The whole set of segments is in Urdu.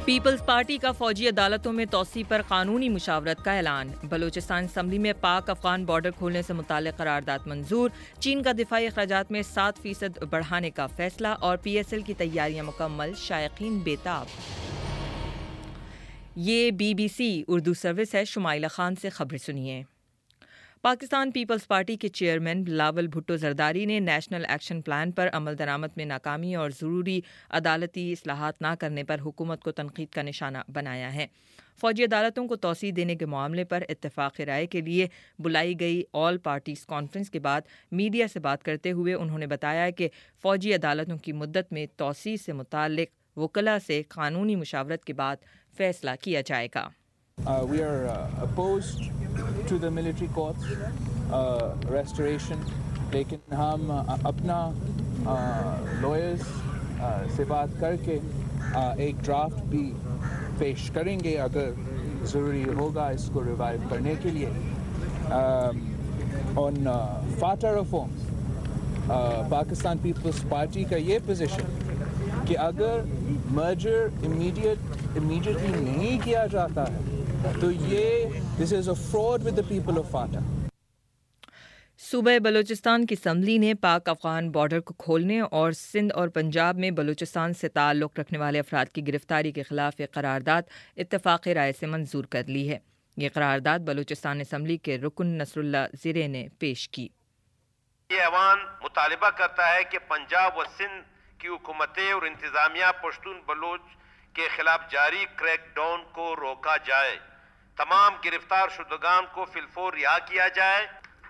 پیپلز پارٹی کا فوجی عدالتوں میں توسیع پر قانونی مشاورت کا اعلان۔ بلوچستان اسمبلی میں پاک افغان بارڈر کھولنے سے متعلق قرارداد منظور۔ چین کا دفاعی اخراجات میں 7% بڑھانے کا فیصلہ اور پی ایس ایل کی تیاریاں مکمل، شائقین بے تاب۔ یہ BBC اردو سروس ہے۔ شمائلہ خان سے خبریں سنیے۔ پاکستان پیپلز پارٹی کے چیئرمین بلاول بھٹو زرداری نے نیشنل ایکشن پلان پر عمل درآمد میں ناکامی اور ضروری عدالتی اصلاحات نہ کرنے پر حکومت کو تنقید کا نشانہ بنایا ہے۔ فوجی عدالتوں کو توسیع دینے کے معاملے پر اتفاق رائے کے لیے بلائی گئی آل پارٹیز کانفرنس کے بعد میڈیا سے بات کرتے ہوئے انہوں نے بتایا کہ فوجی عدالتوں کی مدت میں توسیع سے متعلق وکلاء سے قانونی مشاورت کے بعد فیصلہ کیا جائے گا۔ We are opposed to the military courts restoration، لیکن ہم اپنا lawyers سے بات کر کے ایک ڈرافٹ بھی پیش کریں گے اگر ضروری ہوگا اس کو ریوائیو کرنے کے لیے۔ on FATA reforms، Pakistan Peoples Party کا یہ پوزیشن کہ اگر مرجر امیڈیٹلی نہیں کیا جاتا ہے تو یہ this is a fraud with the people of FATA۔ صوبہ بلوچستان کی اسمبلی نے پاک افغان بارڈر کو کھولنے اور سندھ اور پنجاب میں بلوچستان سے تعلق رکھنے والے افراد کی گرفتاری کے خلاف ایک قرارداد اتفاق رائے سے منظور کر لی ہے۔ یہ قرارداد بلوچستان اسمبلی کے رکن نصر اللہ زرے نے پیش کی۔ یہ ایوان مطالبہ کرتا ہے کہ پنجاب و سندھ کی حکومتیں اور انتظامیہ پشتون بلوچ کے خلاف جاری کریک ڈاؤن کو روکا جائے، تمام گرفتار شدگان کو فی الفور رہا کیا جائے،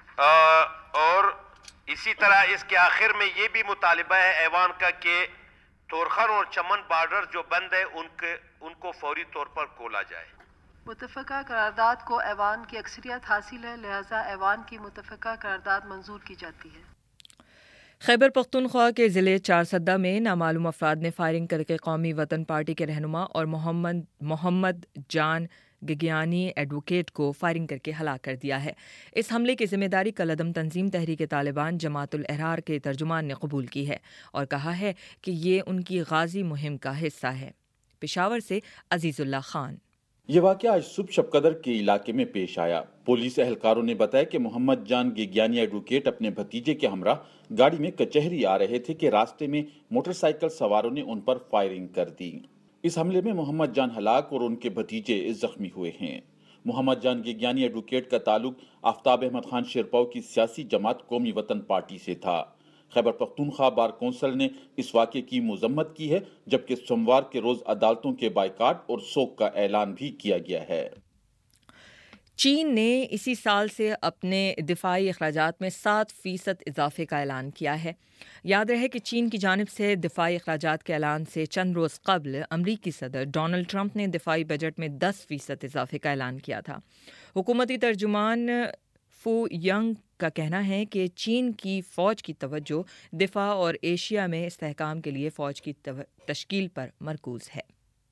اور اسی طرح اس کے آخر میں یہ بھی مطالبہ ہے ایوان کا کہ تورخم اور چمن بارڈر جو بند ہے ان کو فوری طور پر کھولا جائے۔ متفقہ قرارداد کو ایوان کی اکثریت حاصل ہے، لہذا ایوان کی متفقہ قرارداد منظور کی جاتی ہے۔ خیبر پختونخوا کے ضلع چارسدہ میں نامعلوم افراد نے فائرنگ کر کے قومی وطن پارٹی کے رہنما اور محمد جان گگیانی ایڈوکیٹ کو فائرنگ کر کے ہلاک کر دیا ہے۔ اس حملے کی ذمہ داری کالعدم تنظیم تحریک طالبان جماعت الاحرار کے ترجمان نے قبول کی ہے اور کہا ہے کہ یہ ان کی غازی مہم کا حصہ ہے۔ پشاور سے عزیز اللہ خان۔ یہ واقعہ آج صبح شب قدر کے علاقے میں پیش آیا۔ پولیس اہلکاروں نے بتایا کہ محمد جان گیگیانی ایڈوکیٹ اپنے بھتیجے کے ہمراہ گاڑی میں کچہری آ رہے تھے کہ راستے میں موٹر سائیکل سواروں نے ان پر فائرنگ کر دی۔ اس حملے میں محمد جان ہلاک اور ان کے بھتیجے زخمی ہوئے ہیں۔ محمد جان گیگیانی ایڈوکیٹ کا تعلق آفتاب احمد خان شیرپاؤ کی سیاسی جماعت قومی وطن پارٹی سے تھا۔ خیبر پختونخوا بار کونسل نے اس واقعے کی مذمت کی ہے، جبکہ سوموار کے روز عدالتوں کے بائیکاٹ اور سوگ کا اعلان بھی کیا گیا ہے۔ چین نے اسی سال سے اپنے دفاعی اخراجات میں 7% اضافے کا اعلان کیا ہے۔ یاد رہے کہ چین کی جانب سے دفاعی اخراجات کے اعلان سے چند روز قبل امریکی صدر ڈونلڈ ٹرمپ نے دفاعی بجٹ میں 10% اضافے کا اعلان کیا تھا۔ حکومتی ترجمان فو ینگ کا کہنا ہے کہ چین کی فوج کی توجہ دفاع اور ایشیا میں استحکام کے لیے فوج کی تشکیل پر مرکوز ہے۔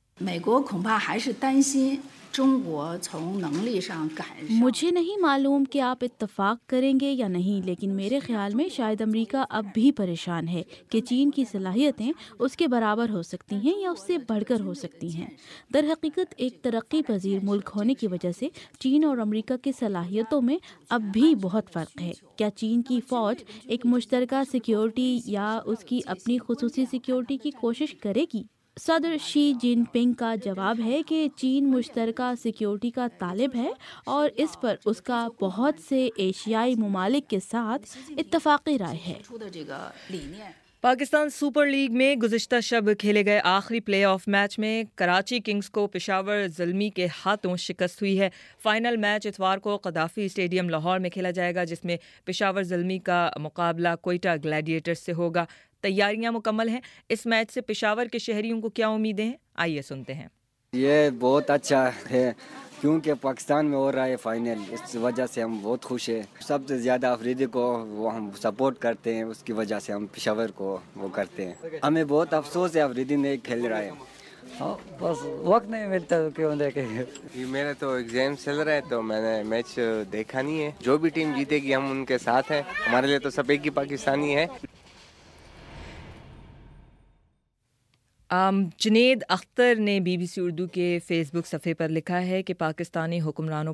مجھے نہیں معلوم کہ آپ اتفاق کریں گے یا نہیں، لیکن میرے خیال میں شاید امریکہ اب بھی پریشان ہے کہ چین کی صلاحیتیں اس کے برابر ہو سکتی ہیں یا اس سے بڑھ کر ہو سکتی ہیں۔ در حقیقت ایک ترقی پذیر ملک ہونے کی وجہ سے چین اور امریکہ کی صلاحیتوں میں اب بھی بہت فرق ہے۔ کیا چین کی فوج ایک مشترکہ سیکیورٹی یا اس کی اپنی خصوصی سیکیورٹی کی کوشش کرے گی؟ صدر شی جن پنگ کا جواب ہے کہ چین مشترکہ سیکیورٹی کا طالب ہے اور اس پر اس کا بہت سے ایشیائی ممالک کے ساتھ اتفاقی رائے ہے۔ پاکستان سپر لیگ میں گزشتہ شب کھیلے گئے آخری پلے آف میچ میں کراچی کنگز کو پشاور زلمی کے ہاتھوں شکست ہوئی ہے۔ فائنل میچ اتوار کو قذافی اسٹیڈیم لاہور میں کھیلا جائے گا، جس میں پشاور زلمی کا مقابلہ کوئٹہ گلیڈیٹرز سے ہوگا۔ تیاریاں مکمل ہیں۔ اس میچ سے پشاور کے شہریوں کو کیا امیدیں ہیں؟ آئیے سنتے ہیں۔ یہ بہت اچھا ہے کیونکہ پاکستان میں ہو رہا ہے فائنل، اس وجہ سے ہم بہت خوش ہیں۔ سب سے زیادہ افریدی کو وہ ہم سپورٹ کرتے ہیں، اس کی وجہ سے ہم پشاور کو وہ کرتے ہیں۔ ہمیں بہت افسوس ہے افریدی نہیں کھیل رہا ہے، بس وقت نہیں ملتا کیوں دیکھے۔ میرا تو ایگزام چل رہا ہے تو میں نے میچ دیکھا نہیں ہے۔ جو بھی ٹیم جیتے گی ہم ان کے ساتھ ہیں، ہمارے لیے تو سب ایک ہی پاکستانی ہے۔ جنید اختر نے BBC اردو کے فیس بک صفحے پر لکھا ہے کہ پاکستانی حکمرانوں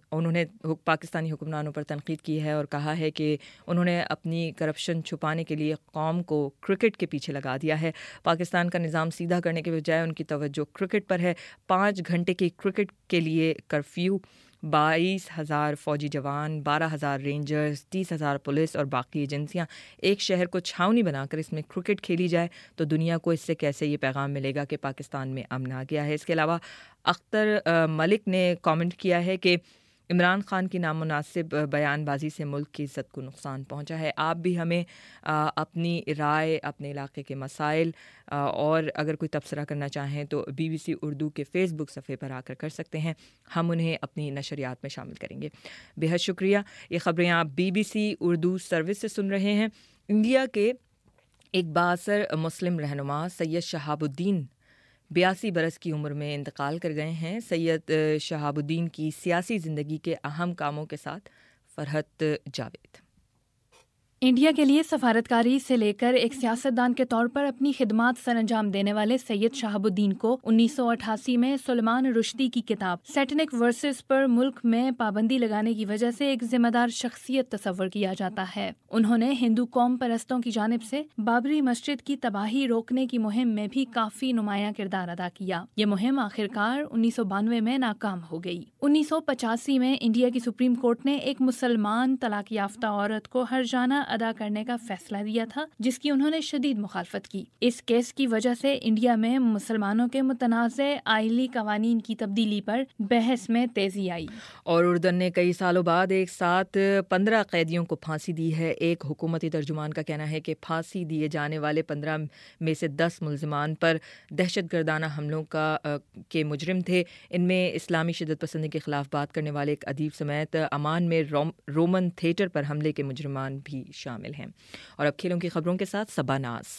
پر تنقید کی ہے اور کہا ہے کہ انہوں نے اپنی کرپشن چھپانے کے لیے قوم کو کرکٹ کے پیچھے لگا دیا ہے. پاکستان کا نظام سیدھا کرنے کے بجائے ان کی توجہ کرکٹ پر ہے. 5 گھنٹے کی کرکٹ کے لیے کرفیو، 22,000 فوجی جوان، 12,000 رینجرز، 30,000 پولیس اور باقی ایجنسیاں ایک شہر کو چھاؤنی بنا کر اس میں کرکٹ کھیلی جائے تو دنیا کو اس سے کیسے یہ پیغام ملے گا کہ پاکستان میں امن آ گیا ہے. اس کے علاوہ اختر ملک نے کامنٹ کیا ہے کہ عمران خان کی نامناسب بیان بازی سے ملک کی عزت کو نقصان پہنچا ہے. آپ بھی ہمیں اپنی رائے، اپنے علاقے کے مسائل اور اگر کوئی تبصرہ کرنا چاہیں تو BBC اردو کے فیس بک صفحے پر آ کر سکتے ہیں. ہم انہیں اپنی نشریات میں شامل کریں گے. بے حد شکریہ. یہ خبریں آپ BBC اردو سروس سے سن رہے ہیں. انڈیا کے ایک بااثر مسلم رہنما سید شہاب الدین 82 برس کی عمر میں انتقال کر گئے ہیں. سید شہاب الدین کی سیاسی زندگی کے اہم کاموں کے ساتھ فرحت جاوید. انڈیا کے لیے سفارتکاری سے لے کر ایک سیاستدان کے طور پر اپنی خدمات سر انجام دینے والے سید شہاب الدین کو 1988 میں سلیمان رشدی کی کتاب سیٹنک ورسز پر ملک میں پابندی لگانے کی وجہ سے ایک ذمہ دار شخصیت تصور کیا جاتا ہے. انہوں نے ہندو قوم پرستوں کی جانب سے بابری مسجد کی تباہی روکنے کی مہم میں بھی کافی نمایاں کردار ادا کیا. یہ مہم آخرکار 1992 میں ناکام ہو گئی. 1985 میں انڈیا کی سپریم کورٹ نے ایک مسلمان طلاق یافتہ عورت کو ہرجانہ ادا کرنے کا فیصلہ دیا تھا جس کی انہوں نے شدید مخالفت کی. اس کیس کی وجہ سے انڈیا میں مسلمانوں کے متنازع آئلی قوانین کی تبدیلی پر بحث میں تیزی آئی. اور اردن نے کئی سالوں بعد ایک ساتھ 15 قیدیوں کو پھانسی دی ہے. ایک حکومتی ترجمان کا کہنا ہے کہ پھانسی دیے جانے والے 15 میں سے 10 ملزمان پر دہشت گردانہ حملوں کے مجرم تھے. ان میں اسلامی شدت پسندی کے خلاف بات کرنے والے ایک ادیب سمیت عمان میں رومن تھیٹر پر حملے کے مجرمان بھی شامل ہیں. اور اب کھیلوں کی خبروں کے ساتھ صبا ناز.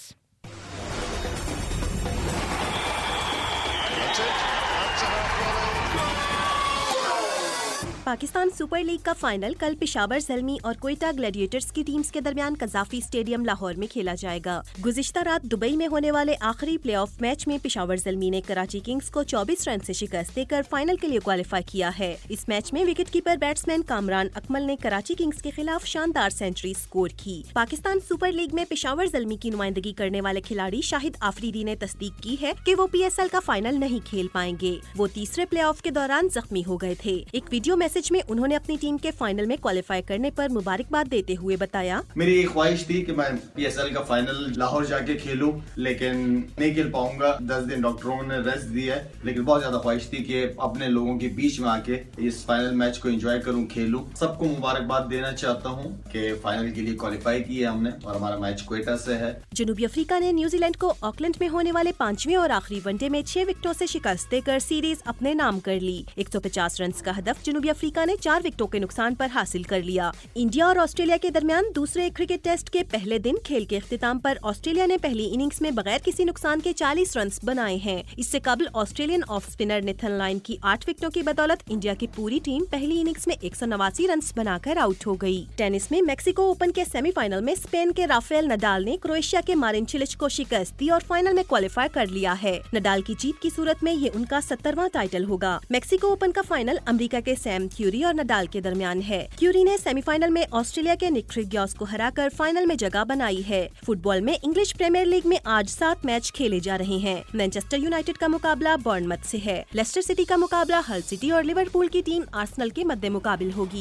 پاکستان سپر لیگ کا فائنل کل پشاور زلمی اور کوئٹہ گلیڈیٹرز کی ٹیمز کے درمیان قذافی اسٹیڈیم لاہور میں کھیلا جائے گا. گزشتہ رات دبئی میں ہونے والے آخری پلے آف میچ میں پشاور زلمی نے کراچی کنگز کو 24 رن سے شکست دے کر فائنل کے لیے کوالیفائی کیا ہے. اس میچ میں wicket keeper batsman Kamran Akmal نے کراچی کنگز کے خلاف شاندار سینچری سکور کی. پاکستان سپر لیگ میں پشاور زلمی کی نمائندگی کرنے والے کھلاڑی شاہد آفریدی نے تصدیق کی ہے کہ وہ PSL کا فائنل نہیں کھیل پائیں گے. وہ تیسرے پلے آف کے دوران زخمی ہو گئے تھے. ایک ویڈیو میسج میں انہوں نے اپنی ٹیم کے فائنل میں کوالیفائی کرنے پر مبارکباد دیتے ہوئے بتایا، میری ایک خواہش تھی کہ میں PSL کا فائنل لاہور جا کے کھیلوں لیکن نہیں کھیل پاؤں گا. 10 دن ڈاکٹروں نے ریسٹ دی ہے لیکن بہت زیادہ خواہش تھی کہ اپنے لوگوں کے بیچ میں آ کے اس فائنل میچ کو انجوائے کروں، کھیلوں. سب کو مبارکباد دینا چاہتا ہوں کہ فائنل کے لیے کوالیفائی کیا ہم نے اور ہمارا میچ کوئٹہ سے ہے. جنوبی افریقہ نے نیوزی لینڈ کو آکلینڈ میں ہونے والے 5ویں اور آخری ون ڈے میں 6 وکٹوں سے شکست دے کر سیریز اپنے نام کر لی. 150 رنز کا ہدف جنوبی افریقہ نے 4 وکٹوں کے نقصان پر حاصل کر لیا. انڈیا اور آسٹریلیا کے درمیان دوسرے کرکٹ ٹیسٹ کے پہلے دن کھیل کے اختتام پر آسٹریلیا نے پہلی اننگز میں بغیر کسی نقصان کے 40 رنز بنائے ہیں. اس سے قبل Australian off spinner Nathan Lyon کی 8 وکٹوں کی بدولت انڈیا کی پوری ٹیم پہلی اننگز میں 189 رنز بنا کر آؤٹ ہو گئی. ٹینس میں میکسیکو اوپن کے سیمی فائنل میں اسپین کے رافیل نڈال نے کروشیا کے مارین چلچ کو شکست دی اور فائنل میں کوالیفائی کر لیا ہے. نڈال کی جیت کی صورت میں یہ ان کا 70واں ٹائٹل ہوگا. میکسیکو اوپن کا فائنل امریکہ کے سیم کیوری اور نڈال کے درمیان ہے. کیوری نے سیمی فائنل میں آسٹریلیا کے نک کریگیوس کو ہرا کر فائنل میں جگہ بنائی ہے. فٹ بال میں انگلش پریمیئر لیگ میں آج 7 میچ کھیلے جا رہے ہیں. مانچسٹر یونائیٹڈ کا مقابلہ بورنمتھ سے ہے. لیسٹر سٹی کا مقابلہ ہل سٹی اور لیورپول کی ٹیم آرسنل کے مد مقابل ہوگی.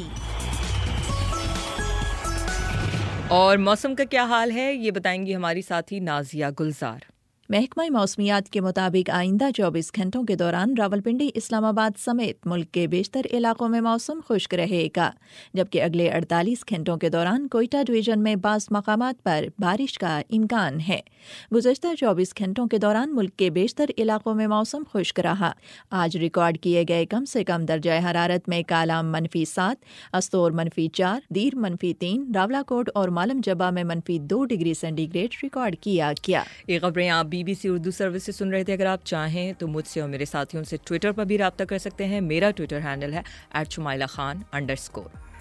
اور موسم کا کیا حال ہے یہ بتائیں گی ہماری ساتھی نازیہ گلزار. محکمہ موسمیات کے مطابق آئندہ 24 گھنٹوں کے دوران راولپنڈی، اسلام آباد سمیت ملک کے بیشتر علاقوں میں موسم خشک رہے گا، جبکہ اگلے 48 گھنٹوں کے دوران کوئٹہ ڈویژن میں بعض مقامات پر بارش کا امکان ہے. گزشتہ 24 گھنٹوں کے دوران ملک کے بیشتر علاقوں میں موسم خشک رہا. آج ریکارڈ کیے گئے کم سے کم درجہ حرارت میں کالام -7، استور -4، دیر -3، راولاکوٹ اور مالم جبہ میں -2 ڈگری سینٹی گریڈ ریکارڈ کیا گیا. یہ خبریں آپ BBC اردو سروس سے سن رہے تھے. اگر آپ چاہیں تو مجھ سے اور میرے ساتھیوں سے ٹویٹر پر بھی رابطہ کر سکتے ہیں. میرا ٹویٹر ہینڈل ہے @شمائلہ خان_.